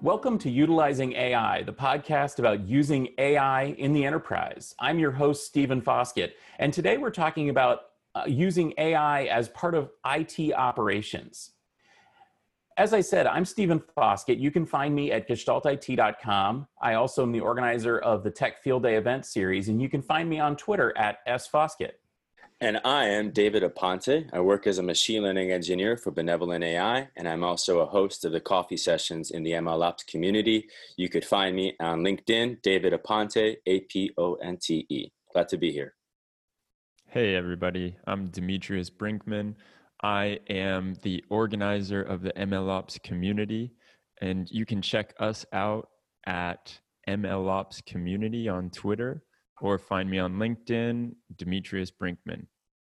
Welcome to Utilizing AI, the podcast about using AI in the enterprise. I'm your host, Stephen Foskett, and today we're talking about using AI as part of IT operations. As I said, I'm Stephen Foskett. You can find me at gestaltit.com. I also am the organizer of the Tech Field Day event series, and you can find me on Twitter at @sfoskett. And I am David Aponte. I work as a machine learning engineer for Benevolent AI, and I'm also a host of the coffee sessions in the MLOps community. You could find me on LinkedIn, David Aponte, Aponte. Glad to be here. Hey everybody, I'm Demetrius Brinkman. I am the organizer of the MLOps community, and you can check us out at MLOps community on Twitter or find me on LinkedIn, Demetrius Brinkman.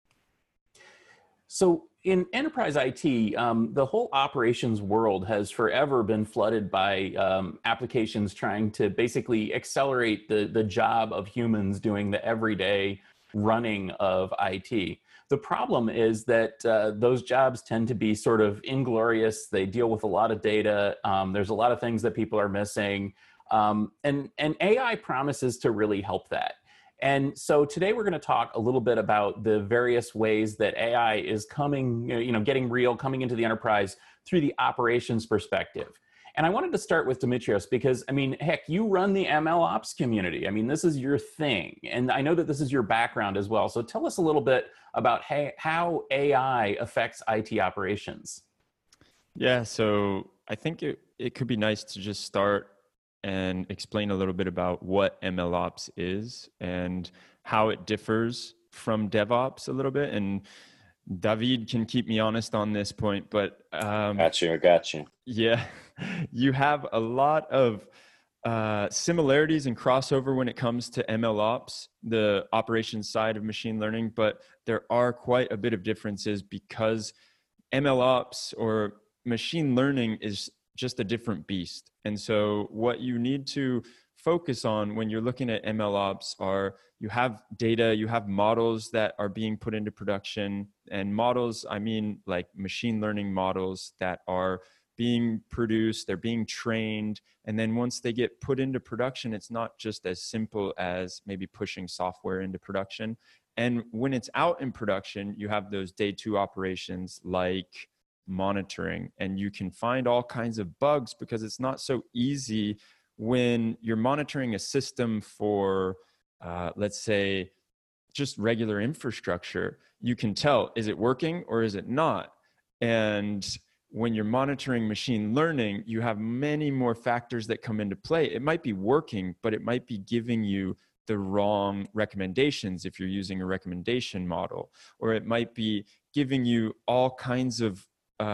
So in enterprise IT, the whole operations world has forever been flooded by applications trying to basically accelerate the job of humans doing the everyday running of IT. The problem is that those jobs tend to be sort of inglorious. They deal with a lot of data. There's a lot of things that people are missing. And AI promises to really help that. And so today we're going to talk a little bit about the various ways that AI is coming, getting real, coming into the enterprise through the operations perspective. And I wanted to start with Demetrios because, heck, you run the MLOps community. This is your thing. And I know that this is your background as well. So tell us a little bit about how AI affects IT operations. Yeah, so I think it could be nice to just start and explain a little bit about what MLOps is and how it differs from DevOps a little bit. And David can keep me honest on this point, but I got you. Yeah, you have a lot of similarities and crossover when it comes to MLOps, the operations side of machine learning, but there are quite a bit of differences because MLOps or machine learning is just a different beast. And so what you need to focus on when you're looking at MLOps are you have data, you have models that are being put into production, and models, I mean like machine learning models that are being produced, they're being trained, and then once they get put into production, it's not just as simple as maybe pushing software into production. And when it's out in production, you have those day two operations like monitoring, and you can find all kinds of bugs because it's not so easy when you're monitoring a system for, let's say, just regular infrastructure. You can tell, is it working or is it not? And when you're monitoring machine learning, you have many more factors that come into play. It might be working, but it might be giving you the wrong recommendations if you're using a recommendation model, or it might be giving you all kinds of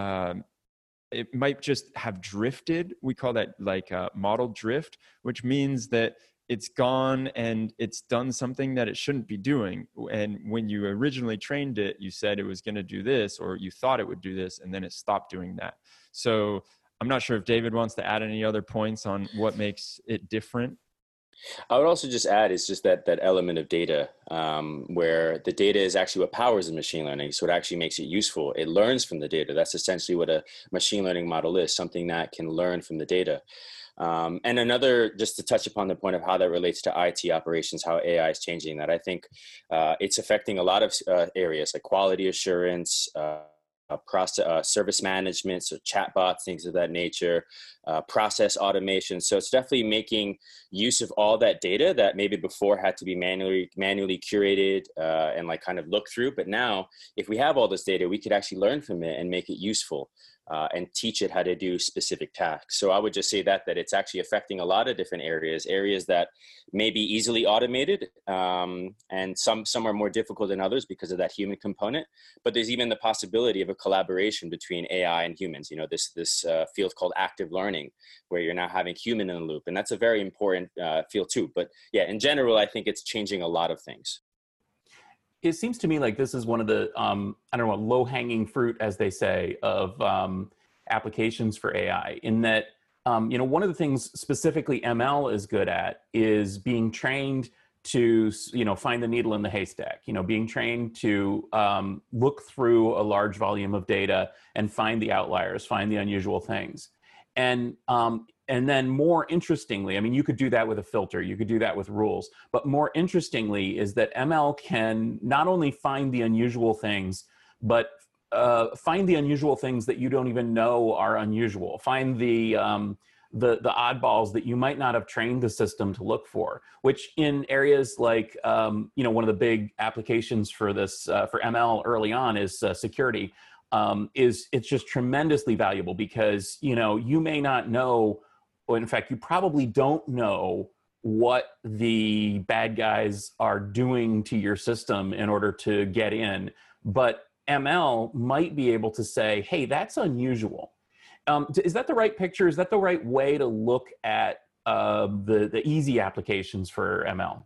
it might just have drifted. We call that like model drift, which means that it's gone and it's done something that it shouldn't be doing. And when you originally trained it, you said it was going to do this, or you thought it would do this, and then it stopped doing that. So I'm not sure if David wants to add any other points on what makes it different. I would also just add is just that element of data where the data is actually what powers the machine learning. So it actually makes it useful. It learns from the data. That's essentially what a machine learning model is, something that can learn from the data. And another, just to touch upon the point of how that relates to IT operations, how AI is changing that, I think it's affecting a lot of areas like quality assurance, process, service management, so chatbots, things of that nature, process automation. So it's definitely making use of all that data that maybe before had to be manually curated and like kind of look through. But now, if we have all this data, we could actually learn from it and make it useful. And teach it how to do specific tasks. So I would just say that it's actually affecting a lot of different areas that may be easily automated, and some are more difficult than others because of that human component. But there's even the possibility of a collaboration between AI and humans. This field called active learning, where you're now having human in the loop, and that's a very important field too. But yeah, in general, I think it's changing a lot of things. It seems to me like this is one of the, low-hanging fruit, as they say, of applications for AI, in that, one of the things specifically ML is good at is being trained to, find the needle in the haystack, being trained to look through a large volume of data and find the outliers, find the unusual things. And then more interestingly, I mean, you could do that with a filter, you could do that with rules, but more interestingly is that ML can not only find the unusual things, but find the unusual things that you don't even know are unusual. Find the oddballs that you might not have trained the system to look for, which in areas like, one of the big applications for this, for ML early on is security. It's just tremendously valuable because, you may not know, or in fact, you probably don't know what the bad guys are doing to your system in order to get in. But ML might be able to say, hey, that's unusual. Is that the right picture? Is that the right way to look at the easy applications for ML?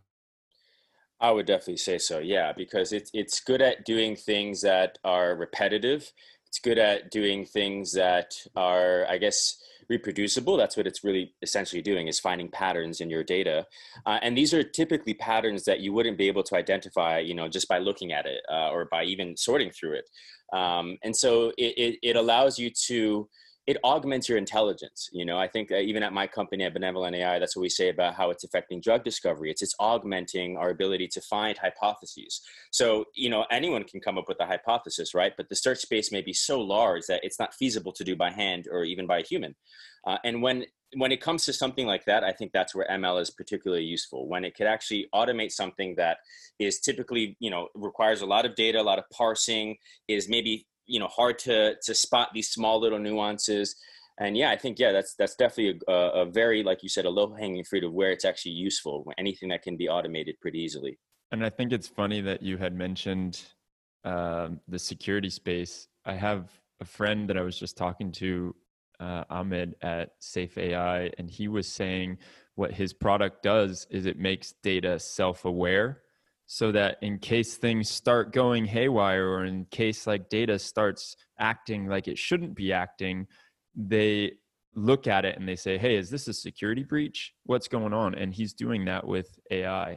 I would definitely say so, yeah, because it's good at doing things that are repetitive. It's good at doing things that are, I guess, reproducible. That's what it's really essentially doing, is finding patterns in your data. And these are typically patterns that you wouldn't be able to identify, just by looking at it or by even sorting through it. And so it allows you to, it augments your intelligence. I think that even at my company at Benevolent AI, that's what we say about how it's affecting drug discovery. It's augmenting our ability to find hypotheses. So, anyone can come up with a hypothesis, right? But the search space may be so large that it's not feasible to do by hand or even by a human. And when it comes to something like that, I think that's where ML is particularly useful, when it could actually automate something that is typically, requires a lot of data, a lot of parsing, is maybe hard to spot these small little nuances. And yeah, I think, that's definitely a very, like you said, a low hanging fruit of where it's actually useful, anything that can be automated pretty easily. And I think it's funny that you had mentioned the security space. I have a friend that I was just talking to, Ahmed at Safe AI, and he was saying what his product does is it makes data self-aware, so that in case things start going haywire, or in case like data starts acting like it shouldn't be acting, they look at it and they say, hey, is this a security breach? What's going on? And he's doing that with AI.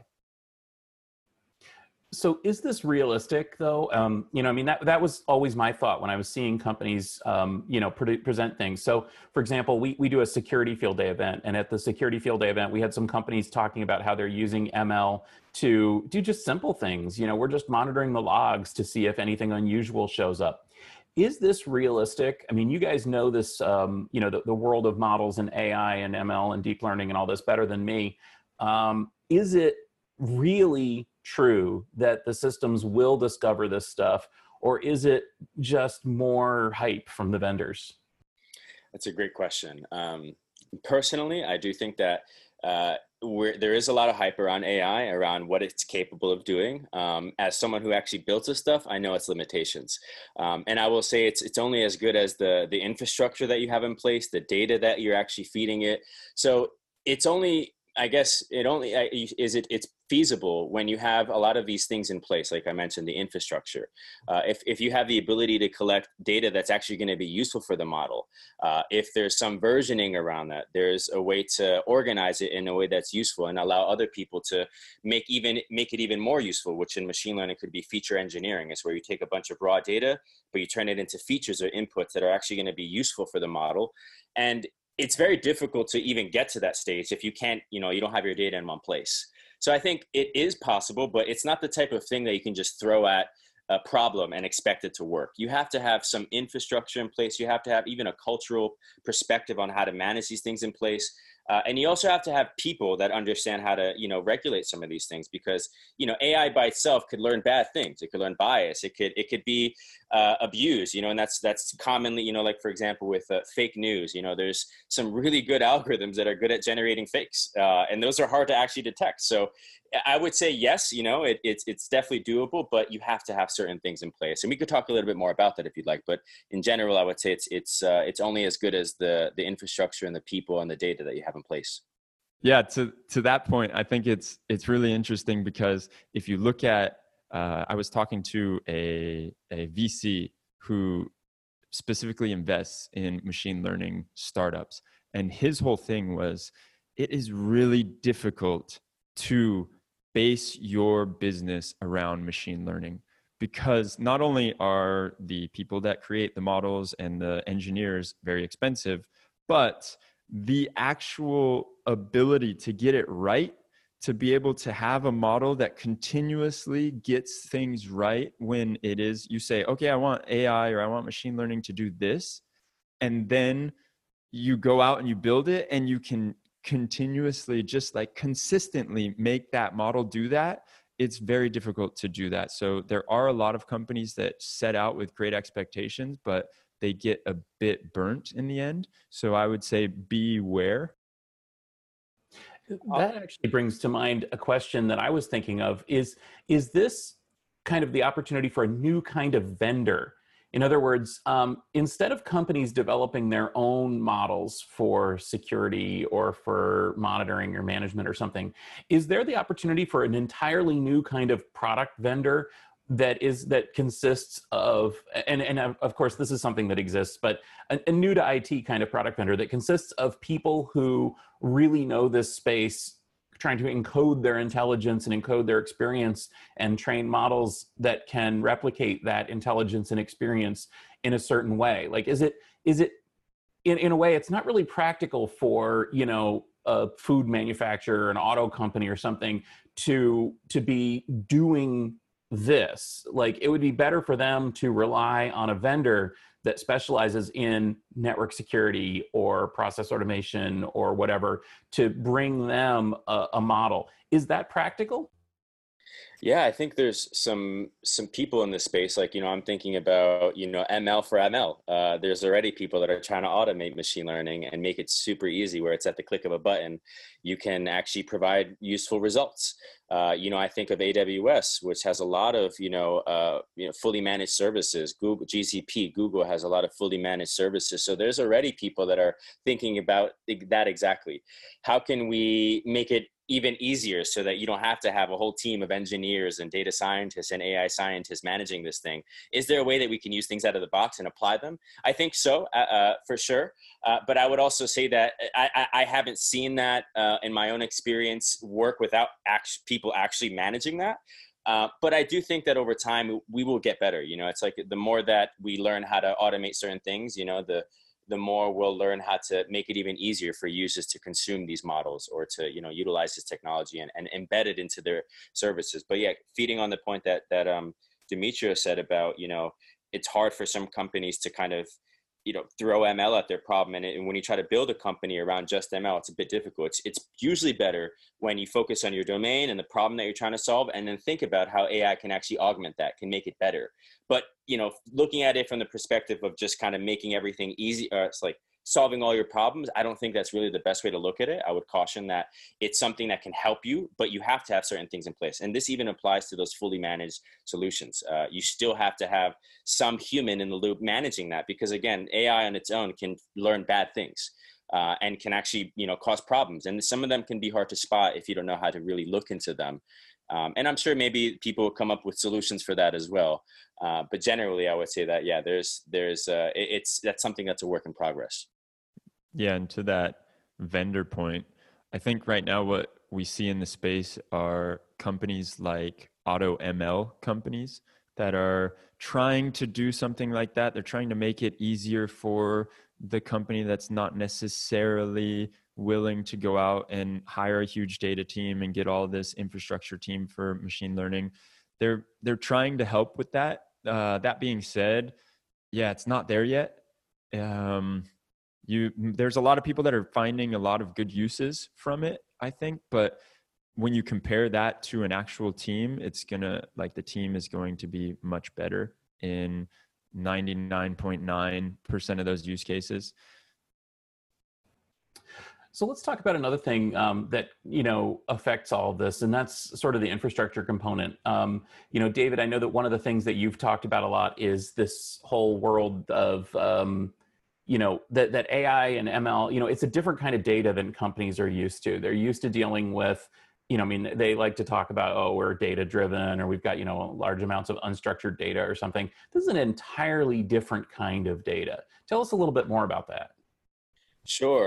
So is this realistic though? That was always my thought when I was seeing companies, present things. So for example, we do a security field day event, and at the security field day event, we had some companies talking about how they're using ML to do just simple things. We're just monitoring the logs to see if anything unusual shows up. Is this realistic? I mean, you guys know this, the world of models and AI and ML and deep learning and all this better than me. Is it really true that the systems will discover this stuff, or is it just more hype from the vendors? That's a great question. Personally, I do think that there is a lot of hype around AI, around what it's capable of doing. As someone who actually built this stuff, I know its limitations. And I will say it's only as good as the infrastructure that you have in place, the data that you're actually feeding it. So it's only, I guess it's feasible when you have a lot of these things in place. Like I mentioned, the infrastructure. If you have the ability to collect data that's actually going to be useful for the model, if there's some versioning around that, there's a way to organize it in a way that's useful and allow other people to make it even more useful, which in machine learning could be feature engineering. It's where you take a bunch of raw data, but you turn it into features or inputs that are actually going to be useful for the model. And it's very difficult to even get to that stage if you can't, you don't have your data in one place. So I think it is possible, but it's not the type of thing that you can just throw at a problem and expect it to work. You have to have some infrastructure in place. You have to have even a cultural perspective on how to manage these things in place. And you also have to have people that understand how to, regulate some of these things, because, AI by itself could learn bad things. It could learn bias. It could be abused, and that's commonly, like, for example, with fake news, there's some really good algorithms that are good at generating fakes. And those are hard to actually detect. So I would say, yes, it's definitely doable, but you have to have certain things in place. And we could talk a little bit more about that if you'd like. But in general, I would say it's only as good as the infrastructure and the people and the data that you have in place. Yeah, to that point, I think it's really interesting, because if you look at, I was talking to a VC who specifically invests in machine learning startups, and his whole thing was, it is really difficult to base your business around machine learning, because not only are the people that create the models and the engineers very expensive, but the actual ability to get it right, to be able to have a model that continuously gets things right when it is, you say, okay, I want AI or I want machine learning to do this. And then you go out and you build it and you can continuously just like consistently make that model do that. It's very difficult to do that. So there are a lot of companies that set out with great expectations, but they get a bit burnt in the end. So I would say beware. That actually brings to mind a question that I was thinking of is this kind of the opportunity for a new kind of vendor? In other words, instead of companies developing their own models for security or for monitoring or management or something, is there the opportunity for an entirely new kind of product vendor that consists of, and of course this is something that exists, but a new to IT kind of product vendor that consists of people who really know this space, trying to encode their intelligence and encode their experience and train models that can replicate that intelligence and experience in a certain way? Like, is it in a way, it's not really practical for, you know, a food manufacturer, an auto company or something to be doing this. Like, it would be better for them to rely on a vendor that specializes in network security or process automation or whatever to bring them a model. Is that practical? Yeah, I think there's some people in this space, like, you know, I'm thinking about, you know, ML for ML. There's already people that are trying to automate machine learning and make it super easy, where it's at the click of a button, you can actually provide useful results. You know, I think of AWS, which has a lot of, fully managed services. Google, GCP, Google has a lot of fully managed services. So there's already people that are thinking about that exactly. How can we make it even easier so that you don't have to have a whole team of engineers and data scientists and AI scientists managing this thing? Is there a way that we can use things out of the box and apply them? I think so, for sure. But I would also say that I haven't seen that in my own experience work without people actually managing that. But I do think that over time we will get better. You know, it's like the more that we learn how to automate certain things, you know, the more we'll learn how to make it even easier for users to consume these models or to, you know, utilize this technology and embed it into their services. But yeah, feeding on the point that Demetrio said about, you know, it's hard for some companies to kind of, you know, throw ML at their problem. And when you try to build a company around just ML, it's a bit difficult. It's usually better when you focus on your domain and the problem that you're trying to solve, and then think about how AI can actually augment that, can make it better. But, you know, looking at it from the perspective of just kind of making everything easy, it's like solving all your problems, I don't think that's really the best way to look at it. I would caution that it's something that can help you, but you have to have certain things in place. And this even applies to those fully managed solutions. You still have to have some human in the loop managing that, because again, AI on its own can learn bad things. And can actually, you know, cause problems. And some of them can be hard to spot if you don't know how to really look into them. And I'm sure maybe people will come up with solutions for that as well. But generally, I would say that, yeah, that's something that's a work in progress. Yeah, and to that vendor point, I think right now what we see in the space are companies like Auto ML companies that are trying to do something like that. They're trying to make it easier for the company that's not necessarily willing to go out and hire a huge data team and get all this infrastructure team for machine learning. They're trying to help with that. That being said, yeah, it's not there yet. There's a lot of people that are finding a lot of good uses from it, I think, but when you compare that to an actual team, the team is going to be much better in 99.9% of those use cases. So let's talk about another thing that, you know, affects all of this, and that's sort of the infrastructure component. You know, David, I know that one of the things that you've talked about a lot is this whole world of, you know, that AI and ML, you know, it's a different kind of data than companies are used to. They're used to dealing with, you know, I mean, they like to talk about, oh, we're data driven, or we've got, you know, large amounts of unstructured data or something. This is an entirely different kind of data. Tell us a little bit more about that. Sure.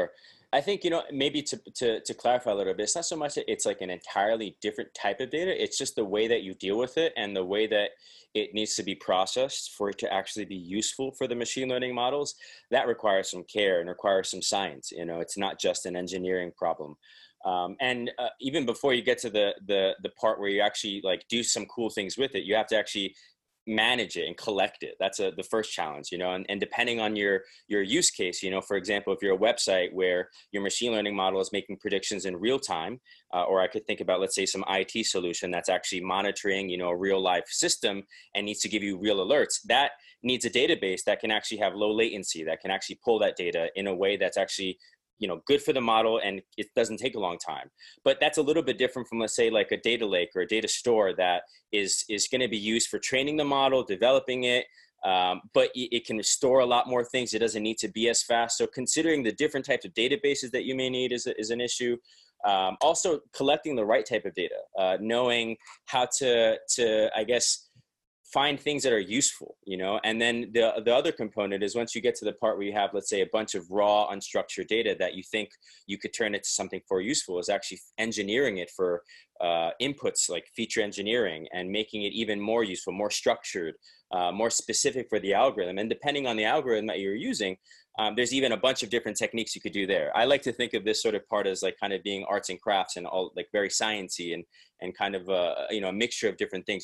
I think, maybe to clarify a little bit, it's not so much that it's like an entirely different type of data. It's just the way that you deal with it and the way that it needs to be processed for it to actually be useful for the machine learning models. That requires some care and requires some science. It's not just an engineering problem. And even before you get to the part where you actually like do some cool things with it, you have to actually manage it and collect it. That's the first challenge, and depending on your use case, for example, if you're a website where your machine learning model is making predictions in real time, or I could think about, let's say, some IT solution that's actually monitoring, a real life system and needs to give you real alerts, that needs a database that can actually have low latency, that can actually pull that data in a way that's actually good for the model, and it doesn't take a long time. But that's a little bit different from, let's say, like a data lake or a data store that is going to be used for training the model, developing it, but it can store a lot more things. It doesn't need to be as fast. So considering the different types of databases that you may need is an issue. Also collecting the right type of data, knowing how to I guess, find things that are useful, and then the other component is once you get to the part where you have, let's say, a bunch of raw unstructured data that you think you could turn into something for useful, is actually engineering it for inputs like feature engineering and making it even more useful, more structured, more specific for the algorithm. And depending on the algorithm that you're using, there's even a bunch of different techniques you could do there. I like to think of this sort of part as like kind of being arts and crafts and all like very sciencey and kind of a mixture of different things.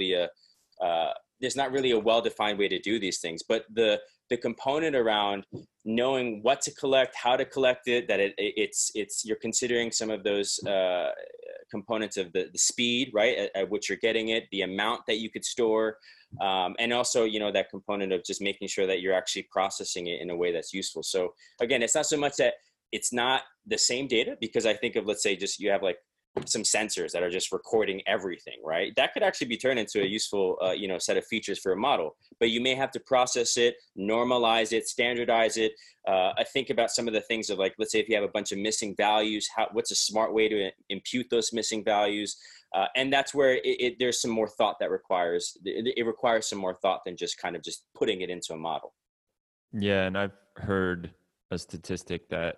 There's not really a well-defined way to do these things, but the component around knowing what to collect, how to collect it, that it's you're considering some of those components of the speed, right, at which you're getting it, the amount that you could store, and also, that component of just making sure that you're actually processing it in a way that's useful. So again, it's not so much that it's not the same data, because I think of, let's say, just you have like some sensors that are just recording everything, right? That could actually be turned into a useful, set of features for a model, but you may have to process it, normalize it, standardize it. I think about some of the things of like, let's say if you have a bunch of missing values, what's a smart way to impute those missing values? And that's where there's some more thought that it requires some more thought than just kind of just putting it into a model. Yeah. And I've heard a statistic that,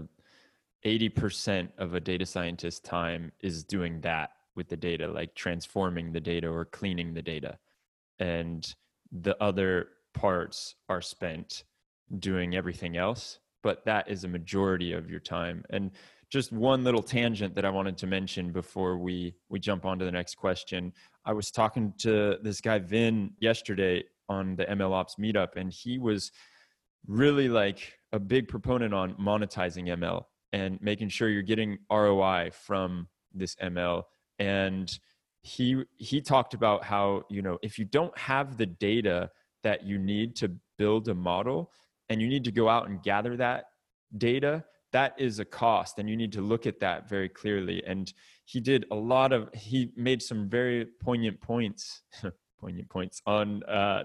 80% of a data scientist's time is doing that with the data, like transforming the data or cleaning the data. And the other parts are spent doing everything else, but that is a majority of your time. And just one little tangent that I wanted to mention before we jump on to the next question. I was talking to this guy, Vin, yesterday on the MLOps meetup, and he was really like a big proponent on monetizing ML and making sure you're getting ROI from this ML. And he talked about how, if you don't have the data that you need to build a model and you need to go out and gather that data, that is a cost. And you need to look at that very clearly. And he made some very poignant points on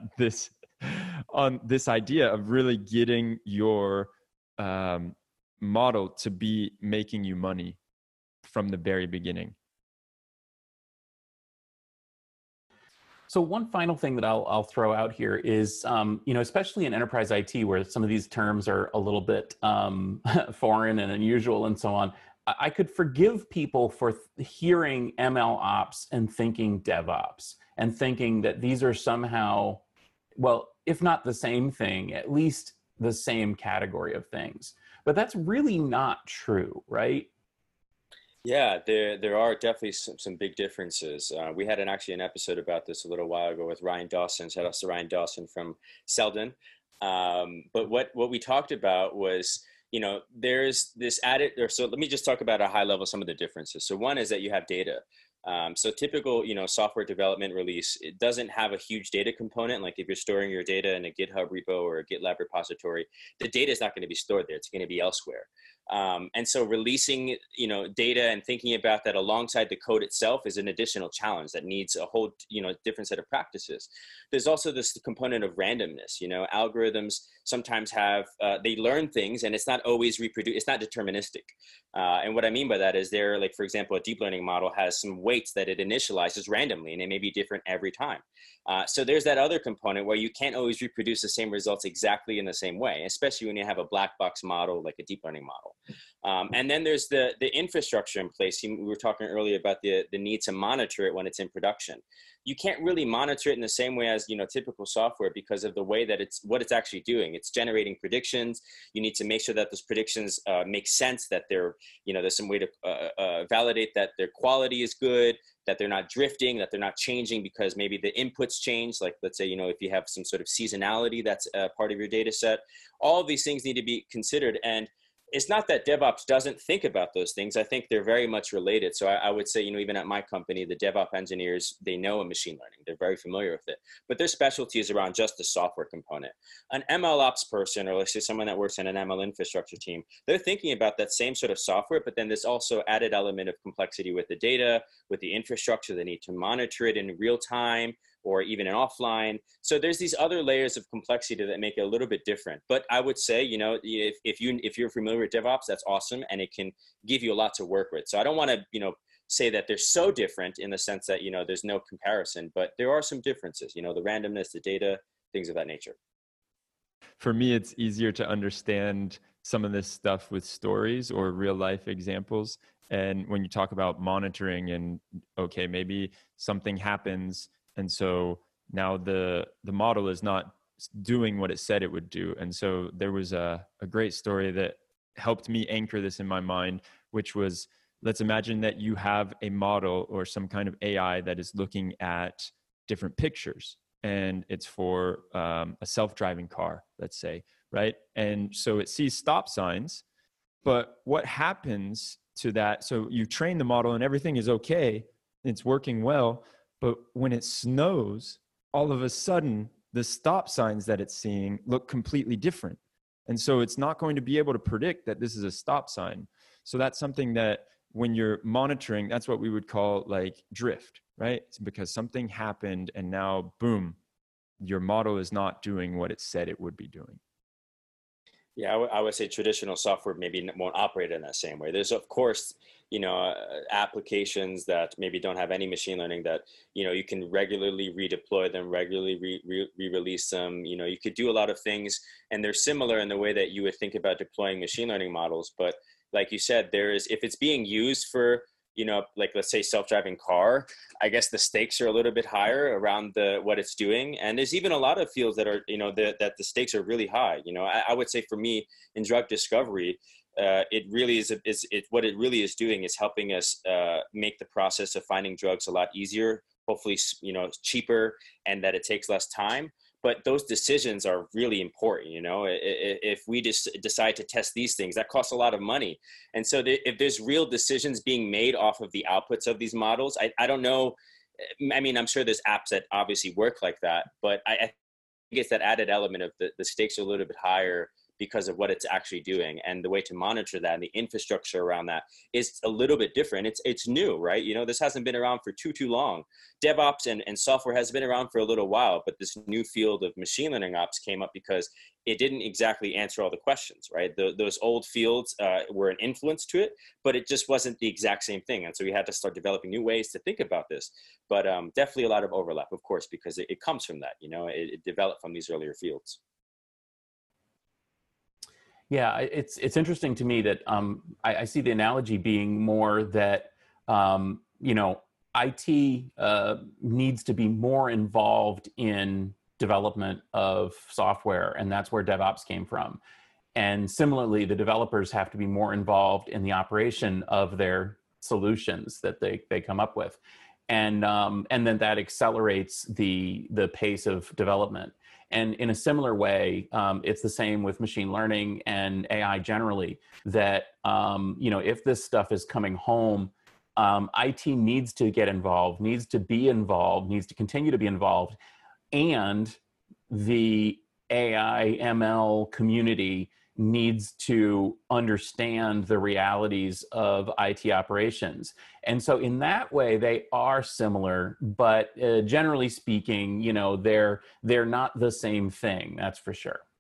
this idea of really getting your model to be making you money from the very beginning. So one final thing that I'll throw out here is, especially in enterprise IT, where some of these terms are a little bit foreign and unusual and so on, I could forgive people for hearing ML ops and thinking DevOps and thinking that these are somehow, well, if not the same thing, at least the same category of things. But that's really not true, right? Yeah, there are definitely some big differences. We had actually an episode about this a little while ago with Ryan Dawson. Shout out to Ryan Dawson from Selden. But what we talked about was, there's this so let me just talk about at a high level some of the differences. So one is that you have data. So typical, software development release, it doesn't have a huge data component. Like if you're storing your data in a GitHub repo or a GitLab repository, the data is not going to be stored there. It's going to be elsewhere. And so releasing, data and thinking about that alongside the code itself is an additional challenge that needs a whole, different set of practices. There's also this component of randomness. Algorithms sometimes have, they learn things and it's not always it's not deterministic. And what I mean by that is like, for example, a deep learning model has some weights that it initializes randomly and it may be different every time. So there's that other component where you can't always reproduce the same results exactly in the same way, especially when you have a black box model like a deep learning model. And then there's the infrastructure in place. We were talking earlier about the need to monitor it when it's in production. You can't really monitor it in the same way as, typical software because of the way that what it's actually doing. It's generating predictions. You need to make sure that those predictions make sense, that there's some way to validate that their quality is good, that they're not drifting, that they're not changing because maybe the inputs change. Like, let's say, if you have some sort of seasonality that's part of your data set, all of these things need to be considered. And it's not that DevOps doesn't think about those things. I think they're very much related. So I would say, even at my company, the DevOps engineers, they know machine learning. They're very familiar with it. But their specialty is around just the software component. An MLOps person, or let's say someone that works in an ML infrastructure team, they're thinking about that same sort of software, but then there's also added element of complexity with the data, with the infrastructure. They need to monitor it in real time, or even in offline. So there's these other layers of complexity that make it a little bit different. But I would say, if you're familiar with DevOps, that's awesome, and it can give you a lot to work with. So I don't want to, say that they're so different in the sense that, there's no comparison, but there are some differences, the randomness, the data, things of that nature. For me, it's easier to understand some of this stuff with stories or real life examples. And when you talk about monitoring and, okay, maybe something happens, and so now the model is not doing what it said it would do. And so there was a great story that helped me anchor this in my mind, which was, let's imagine that you have a model or some kind of AI that is looking at different pictures, and it's for a self-driving car, let's say, right? And so it sees stop signs, but what happens to that? So you train the model and everything is okay, it's working well, but when it snows, all of a sudden, the stop signs that it's seeing look completely different. And so it's not going to be able to predict that this is a stop sign. So that's something that when you're monitoring, that's what we would call like drift, right? It's because something happened and now, boom, your model is not doing what it said it would be doing. Yeah, I would say traditional software maybe won't operate in that same way. There's, of course, applications that maybe don't have any machine learning that, you can regularly redeploy them, regularly re-release them. You could do a lot of things, and they're similar in the way that you would think about deploying machine learning models. But like you said, if it's being used for, like let's say self-driving car, I guess the stakes are a little bit higher around what it's doing. And there's even a lot of fields that are, that the stakes are really high. I would say for me in drug discovery, it really is, what it really is doing is helping us make the process of finding drugs a lot easier, hopefully, cheaper, and that it takes less time. But those decisions are really important. If we just decide to test these things, that costs a lot of money. And so if there's real decisions being made off of the outputs of these models, I don't know. I mean, I'm sure there's apps that obviously work like that, but I think it's that added element of the stakes are a little bit higher because of what it's actually doing, and the way to monitor that and the infrastructure around that is a little bit different. It's new, right? This hasn't been around for too long. DevOps and software has been around for a little while, but this new field of machine learning ops came up because it didn't exactly answer all the questions, right? Those old fields were an influence to it, but it just wasn't the exact same thing. And so we had to start developing new ways to think about this. But definitely a lot of overlap, of course, because it comes from that, it developed from these earlier fields. Yeah, it's interesting to me that I see the analogy being more that IT needs to be more involved in development of software, and that's where DevOps came from. And similarly, the developers have to be more involved in the operation of their solutions that they come up with, and then that accelerates the pace of development. And in a similar way, it's the same with machine learning and AI generally, that, if this stuff is coming home, IT needs to get involved, needs to be involved, needs to continue to be involved. And the AI ML community needs to understand the realities of IT operations. And so in that way, they are similar, but generally speaking, they're not the same thing, that's for sure.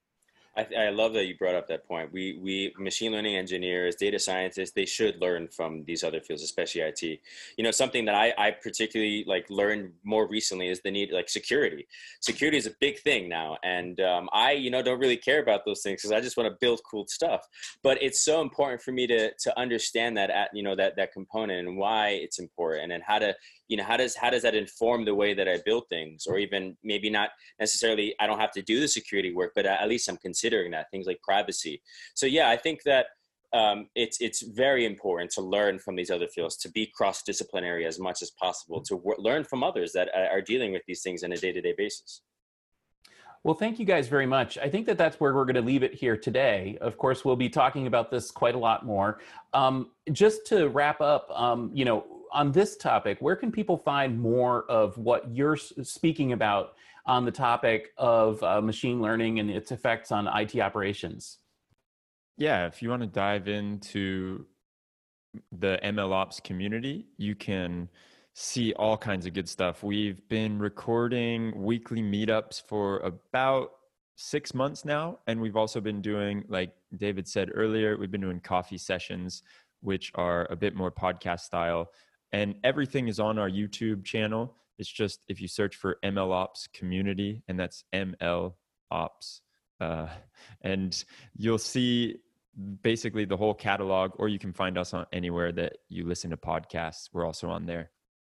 I love that you brought up that point. We machine learning engineers, data scientists, they should learn from these other fields, especially IT. You know, something that I particularly like learned more recently is the need, like security. Security is a big thing now, and I, you know, don't really care about those things because I just want to build cool stuff. But it's so important for me to understand that, you know, that component and why it's important, and how to, you know, how does that inform the way that I build things, or even maybe not necessarily, I don't have to do the security work, but at least I'm considering that, things like privacy. So yeah, I think that it's very important to learn from these other fields, to be cross-disciplinary as much as possible, to learn from others that are dealing with these things on a day-to-day basis. Well, thank you guys very much. I think that that's where we're going to leave it here today. Of course, we'll be talking about this quite a lot more. Just to wrap up, you know, on this topic, where can people find more of what you're speaking about on the topic of machine learning and its effects on IT operations? Yeah, if you want to dive into the MLOps community, you can see all kinds of good stuff. We've been recording weekly meetups for about 6 months now. And we've also been doing, like David said earlier, we've been doing coffee sessions, which are a bit more podcast style. And everything is on our YouTube channel. It's just, if you search for MLOps community, and that's MLOps, and you'll see basically the whole catalog, or you can find us on anywhere that you listen to podcasts. We're also on there.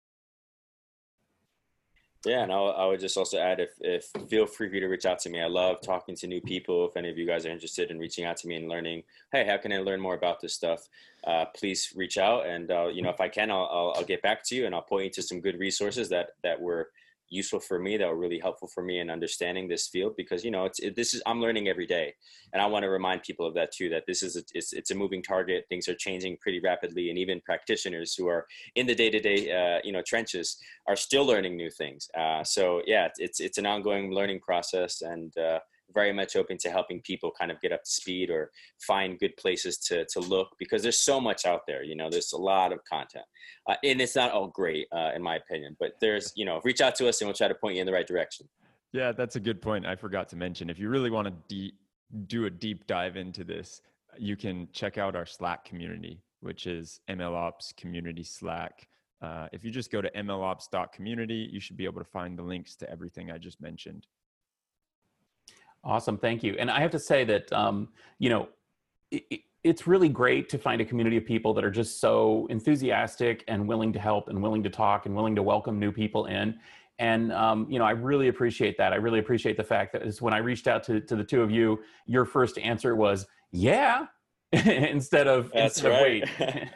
Yeah, and I would just also add, if feel free to reach out to me. I love talking to new people. If any of you guys are interested in reaching out to me and learning, hey, how can I learn more about this stuff? Please reach out, and you know, if I can, I'll get back to you, and I'll point you to some good resources that were useful for me, that were really helpful for me in understanding this field, because, you know, I'm learning every day, and I want to remind people of that too, that this is it's a moving target. Things are changing pretty rapidly, and even practitioners who are in the day-to-day you know, trenches are still learning new things. So yeah, it's an ongoing learning process, and very much open to helping people kind of get up to speed or find good places to look, because there's so much out there. You know, there's a lot of content, and it's not all great in my opinion, but there's, you know, reach out to us and we'll try to point you in the right direction. Yeah, that's a good point. I forgot to mention, if you really want to do a deep dive into this, you can check out our Slack community, which is MLOps community Slack. If you just go to mlops.community, you should be able to find the links to everything I just mentioned. Awesome. Thank you. And I have to say that, you know, it's really great to find a community of people that are just so enthusiastic and willing to help and willing to talk and willing to welcome new people in. And, you know, I really appreciate that. I really appreciate the fact that when I reached out to the two of you, your first answer was, yeah, instead of wait.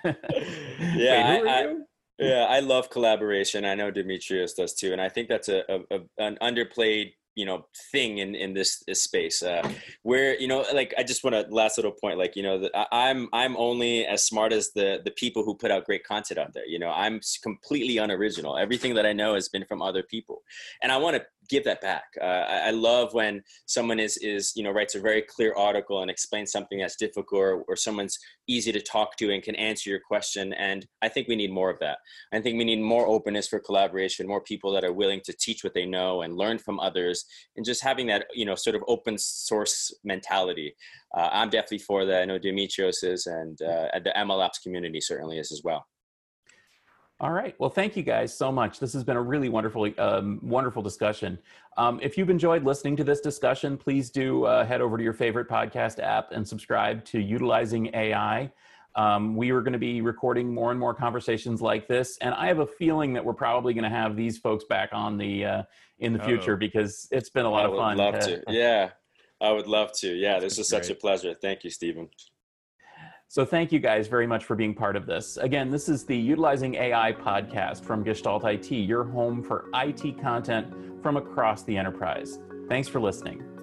Yeah. Wait, who are you? Yeah, I love collaboration. I know Demetrios does too. And I think that's an underplayed, you know, thing in this space, where, you know, like, I just want to, last little point, like, you know, that I'm only as smart as the people who put out great content out there. You know, I'm completely unoriginal. Everything that I know has been from other people, and I want to give that back. I love when someone is, you know, writes a very clear article and explains something that's difficult, or someone's easy to talk to and can answer your question. And I think we need more of that. I think we need more openness for collaboration, more people that are willing to teach what they know and learn from others, and just having that, you know, sort of open source mentality. I'm definitely for that. I know Demetrios is, and the MLOps community certainly is as well. All right. Well, thank you guys so much. This has been a really wonderful, wonderful discussion. If you've enjoyed listening to this discussion, please do head over to your favorite podcast app and subscribe to Utilizing AI. We are going to be recording more and more conversations like this, and I have a feeling that we're probably going to have these folks back on the in the future, because it's been a lot of fun. I would love to. Yeah, I would love to. Yeah, this was such a pleasure. Thank you, Stephen. So thank you guys very much for being part of this. Again, this is the Utilizing AI podcast from Gestalt IT, your home for IT content from across the enterprise. Thanks for listening.